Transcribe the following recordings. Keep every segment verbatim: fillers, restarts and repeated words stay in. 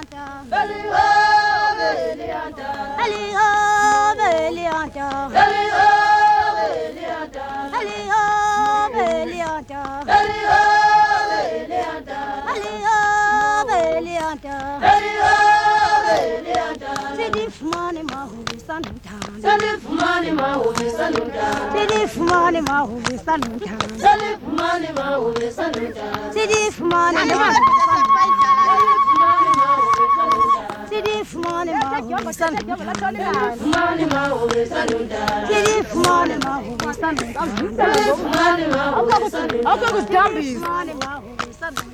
Fumani mahubi sanutan. Sali fumani mahubi sanutan. Sidi fumani mahubi sanutan. Sali fumani mahubi sanutan. Sidi fumani mahubi sanutan. Sidi fumani mahubi sanutan. Fumani mahubi sanutan. Sidi fumani mahubi sanutan. Sali fumani mahubi sanutan. I'll go with Gumbies. Fumani mahubi sanutan.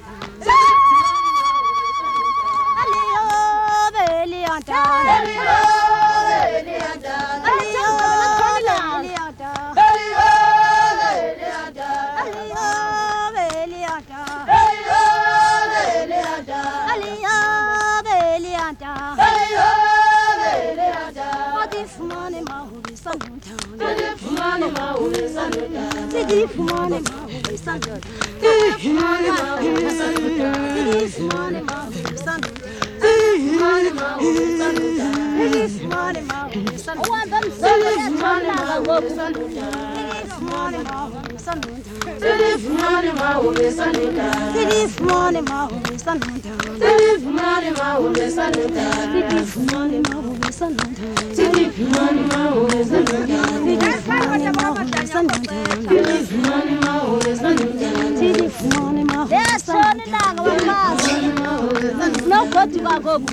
No, go to my go.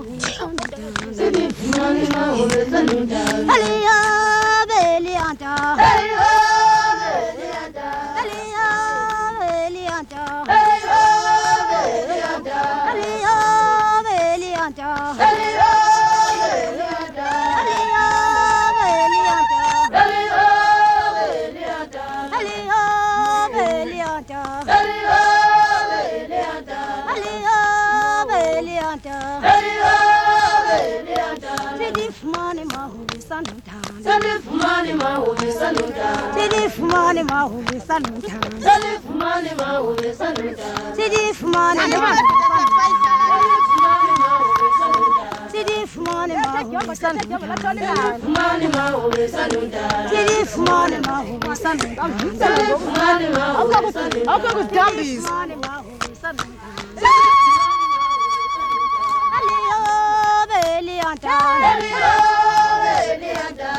Salif money ma hobe saluta. Salif money ma hobe saluta. Salif money ma hobe saluta. Salif money ma hobe saluta. Salif money ma hobe saluta. Money ma hobe saluta. Salif money ma hobe saluta. Salif money ma hobe saluta. I'll go with Gumbies. Money ma hobe saluta. Aliyo belianta. Aliyo belianta.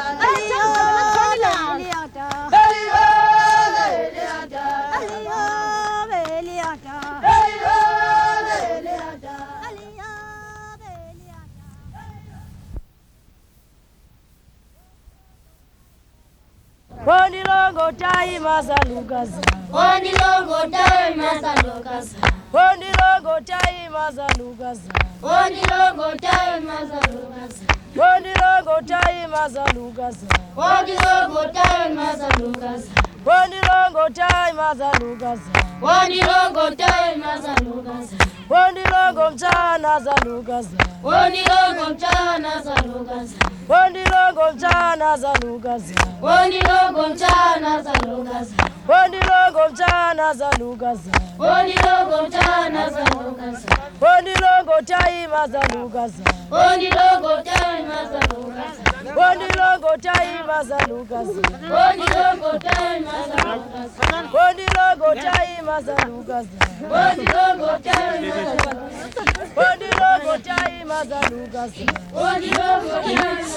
Oni longo tai mazalugaza. Oni longo tai mazalugaza. Oni longo tai mazalugaza. Oni longo tai mazalugaza. Oni longo tai mazalugaza. Oni longo tai mazalugaza. Oni longo tai mazalugaza. Oni longo tai mazalugaza. Oni longo mchana zalugaza. Oni longo mchana zalugaza. Oni longo mchana zalugaza. Oni longo mchana zalugaza. Oni longo mchana zalugaza. Oni longo mchana zalugaza. Oni longo tai mazalugaza. Oni longo tai mazalugaza. Oni longo tai mazalugaza. Oni longo tai mazalugaza. Oni longo tai mazalugaza. Oni longo tai mazalugaza. Oni longo tai mazalugaza. Oni longo tai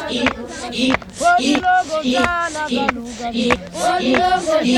Oni longo mchana zalugaza. Oni longo tai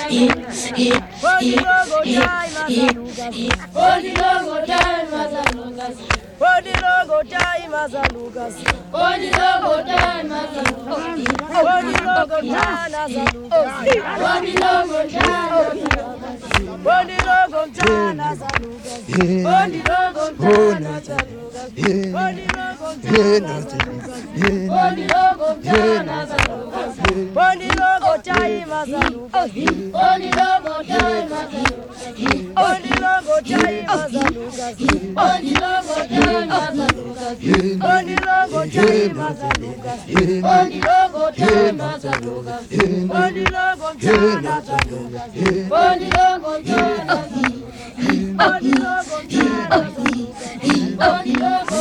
Oni longo tai mazalugaza. Oni longo tai mazalugaza. Oni longo tai mazalugaza. Oni longo tai mazalugaza. Oni longo mchana zalugaza. Oni longo tai Oni longo mchana zalugaza. Oni longo mchana zalugaza. Oni longo mchana zalugaza. Oni longo mchana zalugaza. Oni longo tai mazalugaza. Oni longo tai mazalugaza. Oni longo tai mazalugaza. Oni longo tai mazalugaza. Oni longo tai mazalugaza. Oni longo tai mazalugaza. Oni longo mchana zalugaza. Oni longo tai mazalugaza. Oni longo mchana zalugaza. Oni longo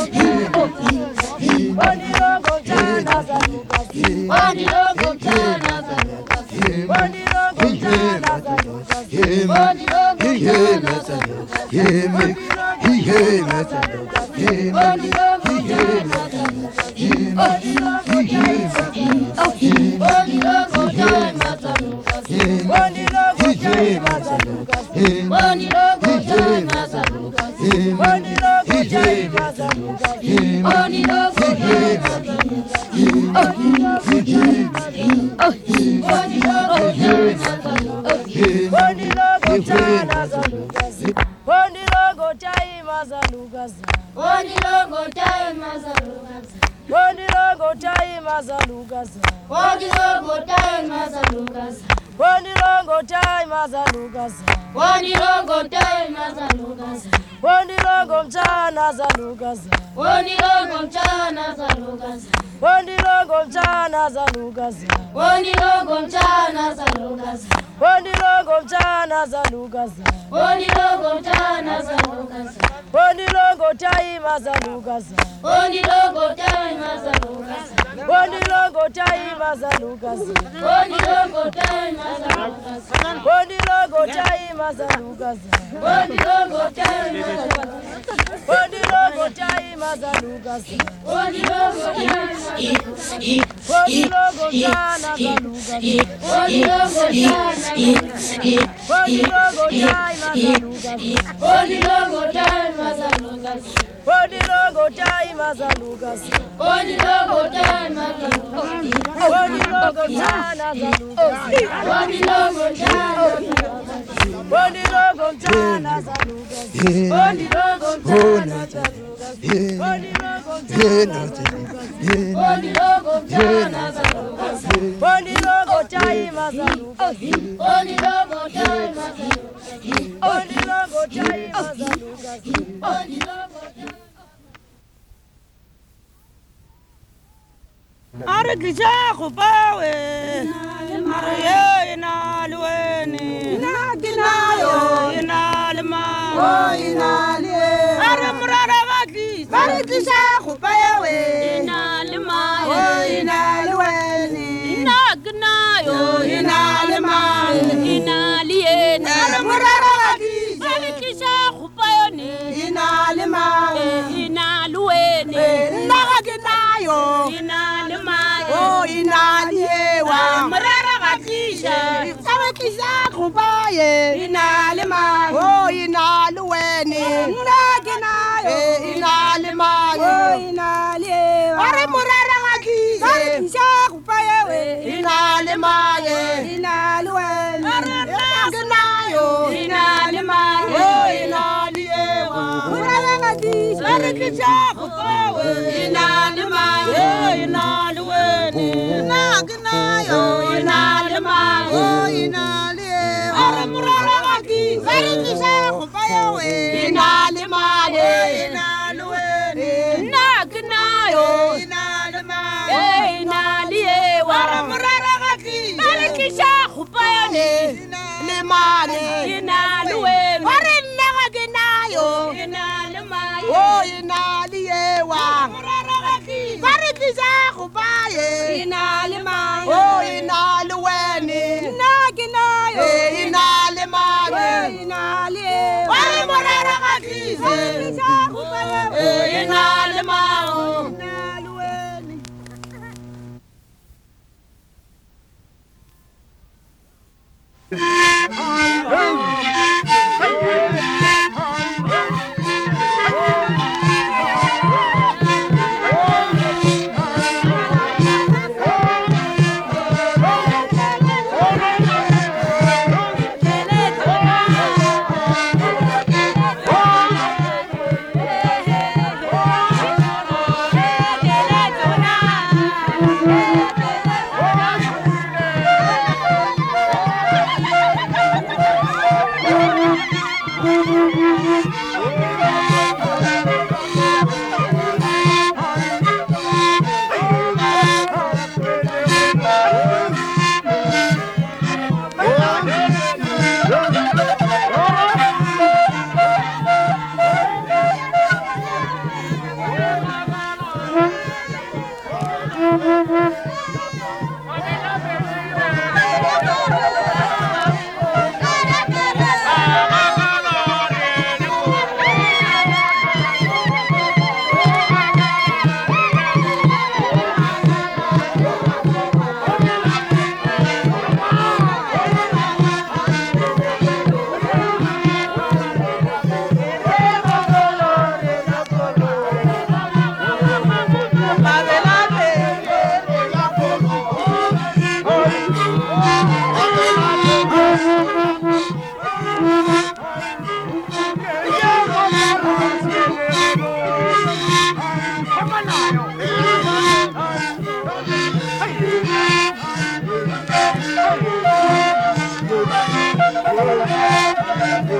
Oh,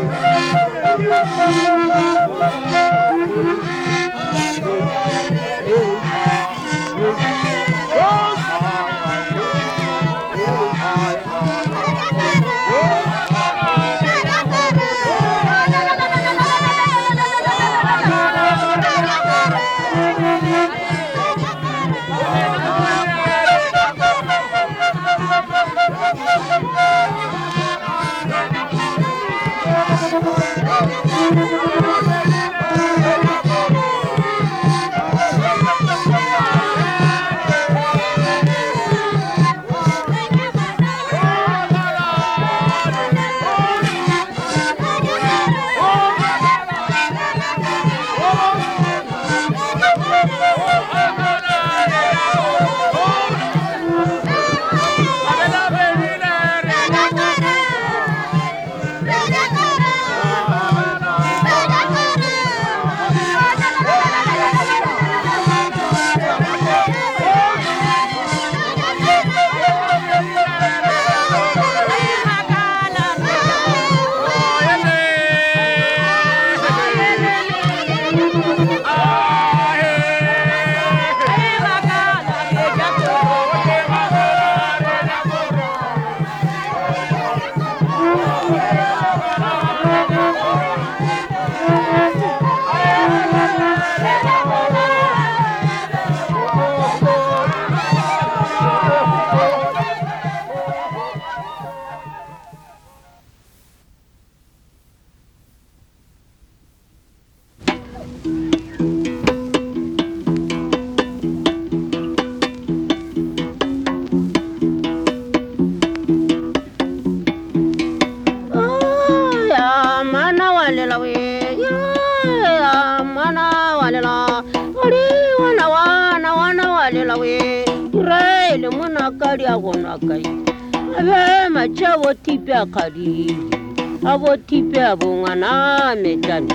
Kadi abo tipe abo ngana metani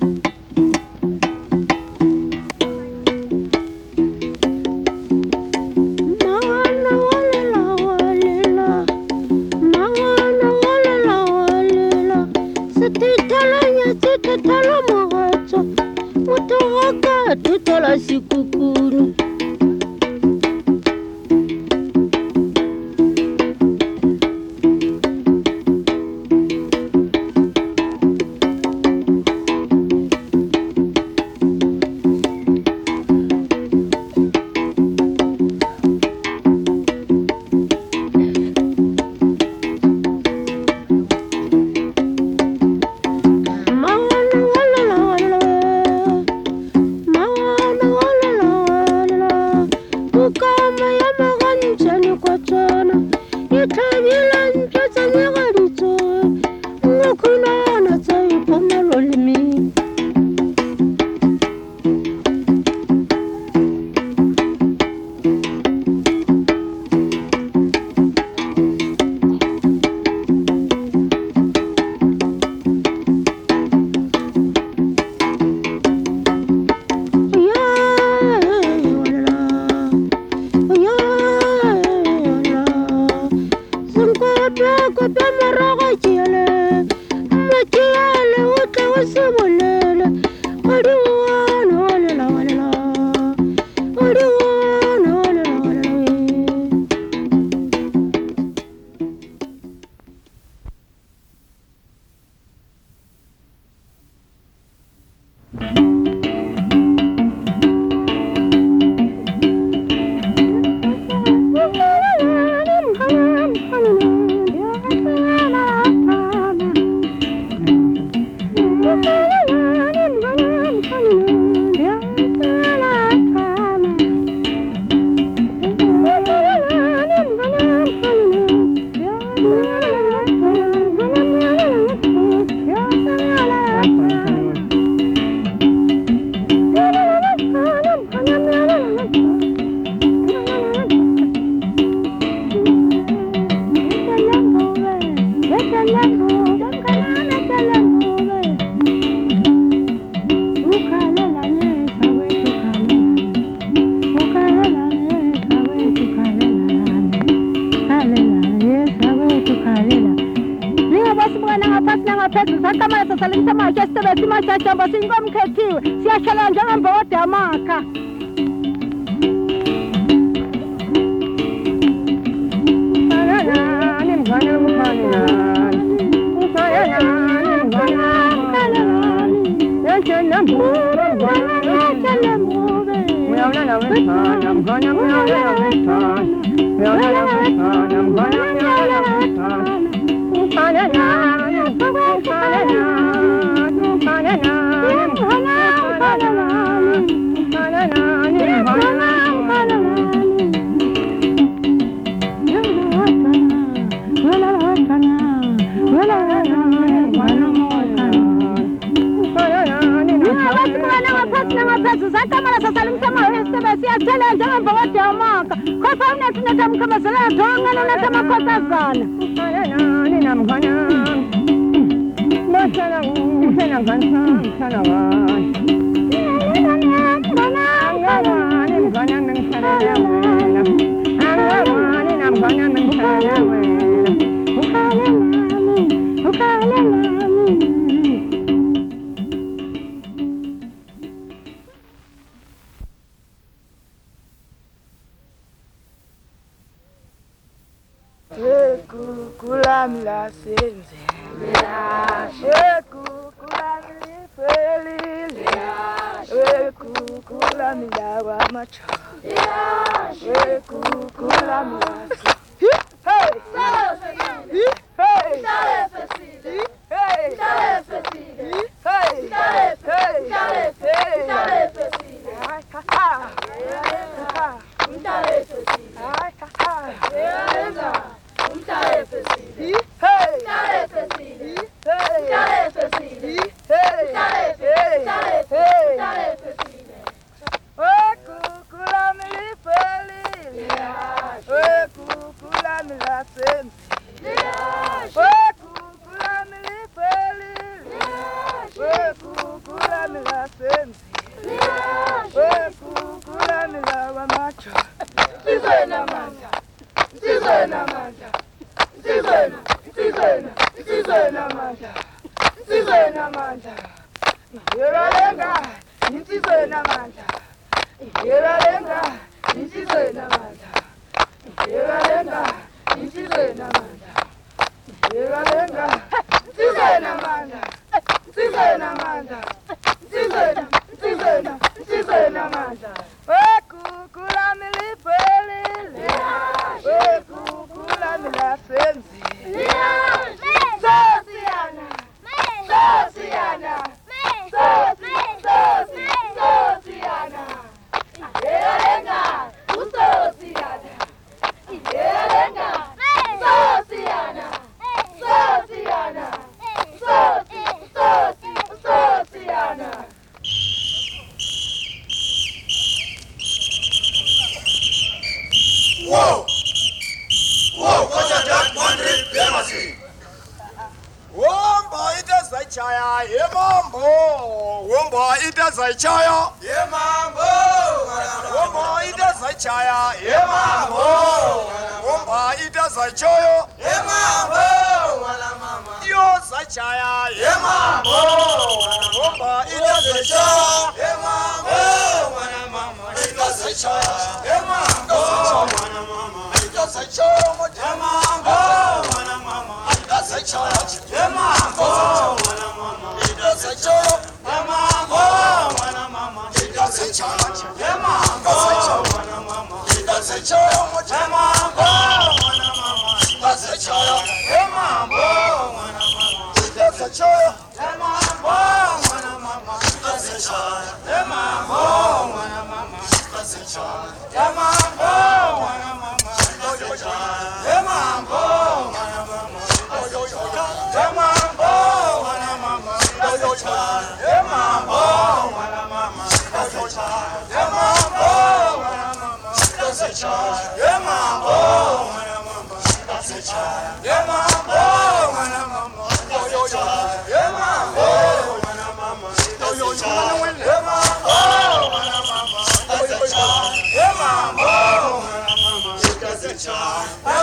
Mangana walela walela Mangana walela walela Setitalanya setitala mogatso Motogoka tutala sikukunu sasalimisa macheste besima chachamba singom ketiwe siyashala njengamba wodamaka Child.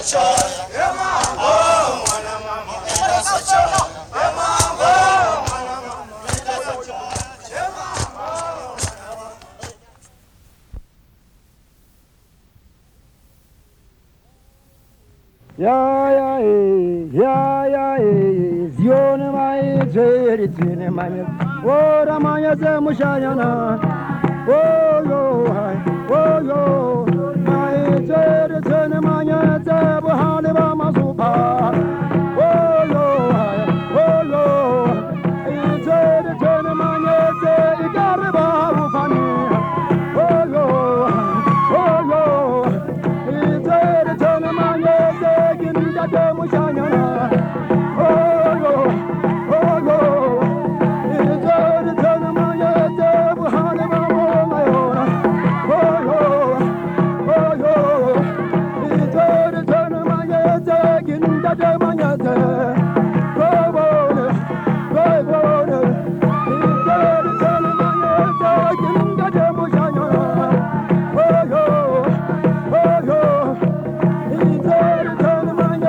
Ya ya eh, ya ya eh, zione mai zeri zine mai, ora mai ze mushayana, oh yo hai, oh yo, mai zeri zine mai ze buhali ba masupa, oh yo hai, oh yo, mai zeri zine mai ze igare ba ufani, oh yo, oh yo, mai zeri zine mai ze de mushanyana, oh yo, oh yo, it's a return of my head, Buhari Mamma, oh yo, oh yo, it's a return of my head, in the Demanyata, go on, go on, it's a return of my head, in the Demushanyana, oh yo, oh yo, it's a return of my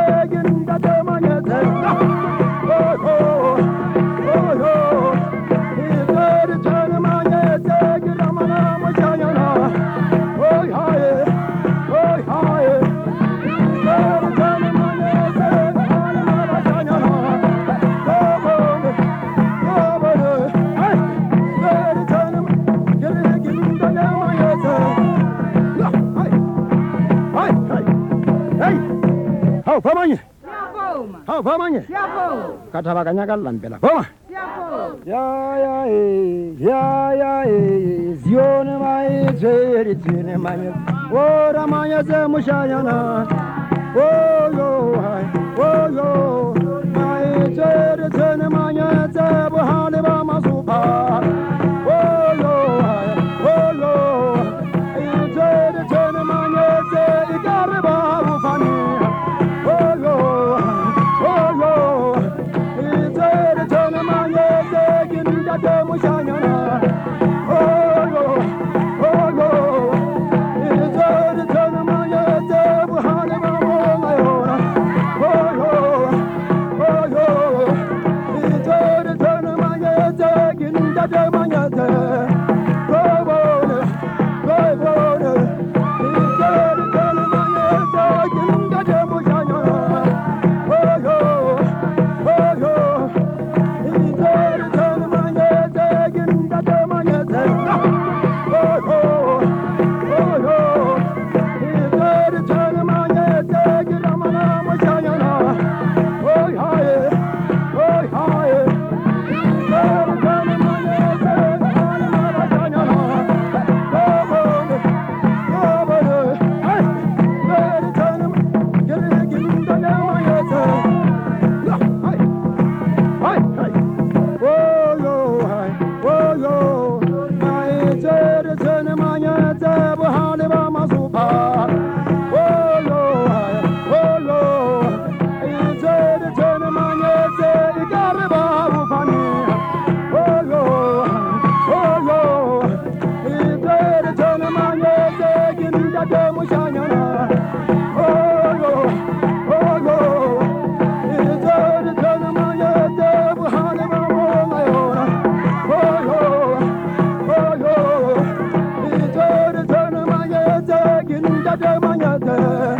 Hau pamannya. Hau pamannya. Kata bakanya kan lampela. Pama. Ya ya eh, ya ya eh, zione mai zeri zine mai. Ora mai ze mushayana. Oh yo hai, oh yo, mai zeri zine mai ze buhali ba masupa. Oh yo hai, oh yo, mai zeri zine mai ze igare ba ufani. Mushanyana, oh yo, oh yo, it's a return of my head, Buhari Mamma, oh yo, oh yo, it's a return of my head, in the Demanyata, go on, go on, it's a return of my head, in the Demushanyana, oh yo, oh yo, it's a return of my head. Manyata